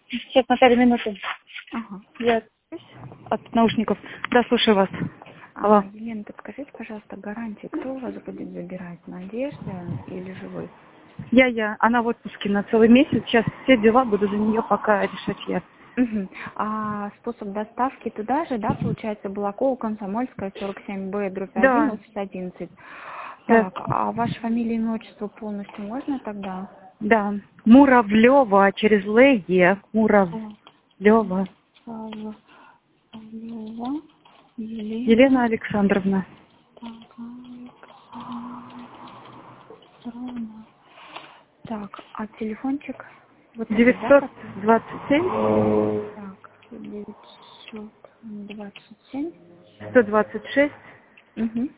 Сейчас, Наталья, минуту. Ага. Я от наушников. Да, слушаю вас. Алло. Елена, подскажите, пожалуйста, гарантии, кто у вас будет забирать, Надежда или же вы? Она в отпуске на целый месяц. Сейчас все дела буду за нее пока решать я. Угу. А способ доставки туда же, да, получается, Балакова, Комсомольская, 47Б, дробь 1, Да, офис 11. да, Так, а ваша фамилия, имя, отчество полностью можно тогда? да. Муравлева через Л.Е. Муравлева. Павлова, Елена Елена, Александровна. Александровна. Так, а телефончик? Вот этот, да, как? 927 Так, 927. 126 Угу.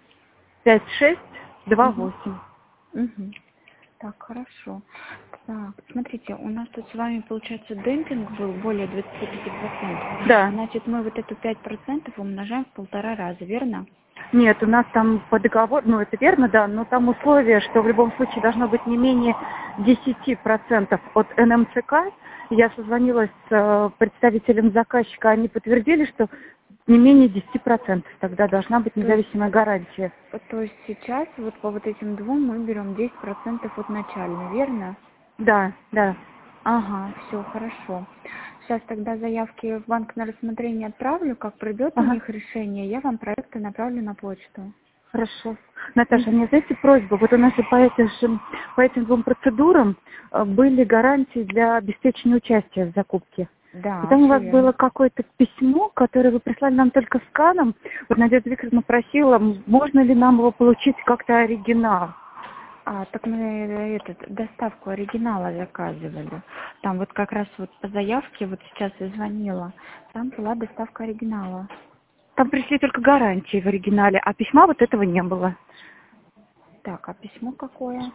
5628. Угу. Так, хорошо. Так, смотрите, у нас тут с вами, получается, демпинг был более 25%. Да. Значит, мы вот эту 5% умножаем в 1,5 раза, верно? Нет, у нас там по договору, это верно, да, но там условие, что в любом случае должно быть не менее 10% от НМЦК. Я созвонилась с представителем заказчика, они подтвердили, что не менее 10%. Тогда должна быть То есть, независимая гарантия. то есть сейчас вот по вот этим двум мы берем 10% от начальной, верно? Да, да. Ага, все, хорошо. Сейчас тогда заявки в банк на рассмотрение отправлю. Как придет у Ага, них решение, я вам проекты направлю на почту. хорошо. Наташа, мне, знаете, просьба, вот у нас и по этим двум процедурам были гарантии для обеспечения участия в закупке. Да, Потом у все вас было верно. какое-то письмо, которое вы прислали нам только сканом. Вот Надежда Викторовна просила, можно ли нам его получить как-то оригинал. Так мы доставку оригинала заказывали. Там вот как раз вот по заявке, вот сейчас я звонила, там была доставка оригинала. Там пришли только гарантии в оригинале, а письма вот этого не было. Так, а письмо какое?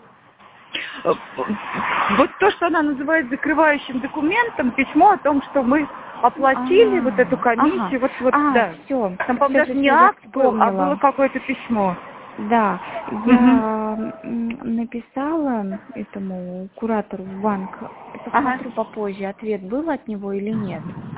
Вот то, что она называет закрывающим документом, письмо о том, что мы оплатили вот эту Ага. комиссию, вот, да. Все, Там, по-моему, даже не я акт был, а было вспомнила. какое-то письмо. Да, Мгм. я написала этому куратору в банк, Ага. посмотрю попозже, ответ был от него или нет.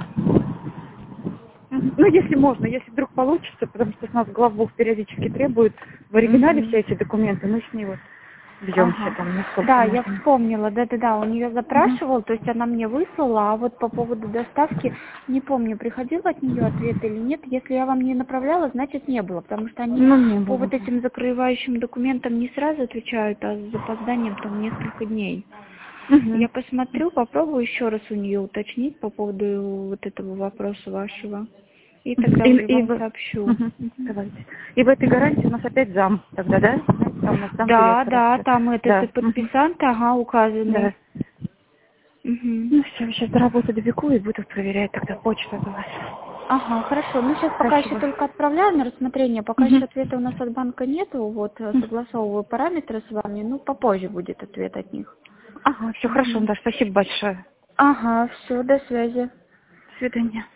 Мгм. Ну, если можно, если вдруг получится, потому что с нас главбух периодически требует в оригинале Угу. все эти документы, мы с ней вот бьемся Ага. там, насколько Да, я можно. вспомнила, да-да-да, у нее Мгм. запрашивал, то есть она мне выслала, а вот по поводу доставки, не помню, приходил от нее ответ или нет. Если я вам не направляла, значит не было, потому что они Ну, не по было, вот да. этим закрывающим документам не сразу отвечают, а с запозданием там несколько дней. Мгм. Я посмотрю, попробую еще раз у нее уточнить по поводу вот этого вопроса вашего. И Мгм. тогда уже вам сообщу. Мгм. Давайте. И в этой гарантии у нас опять зам тогда, да? Там у нас зам Да, директора да, все. там этот и Да. Мгм. подписант, ага, Да. указанный. Мгм. Ну все, сейчас до работы добегу и буду проверять тогда почту у вас. Ага, хорошо. Ну, сейчас пока еще Спасибо. только отправляю на рассмотрение. Пока еще Мгм. ответа у нас от банка нету. Вот, согласовываю параметры с вами. Ну, попозже будет ответ от них. Ага, все хорошо, Мгм. да, спасибо большое. Ага, все, до связи. До свидания.